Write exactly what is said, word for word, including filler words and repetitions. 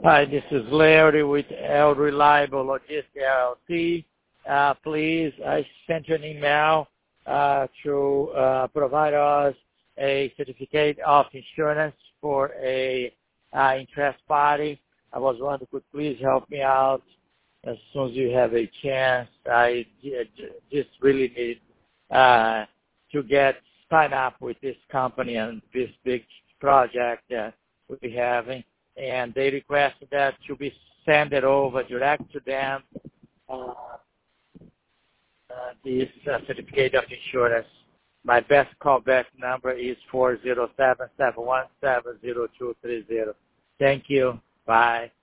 Hi, this is Larry with El Reliable Logistics L L C. Uh, please, I sent you an email uh, to uh, provide us a certificate of insurance for a uh, interest party. I was wondering, could please help me out as soon as you have a chance. I just really need uh, to get sign up with this company and this big project that we're having. And they requested that to be sent it over direct to them, uh, uh, this uh, certificate of insurance. My best callback number is four zero seven, seven one seven, zero two three zero. Thank you. Bye.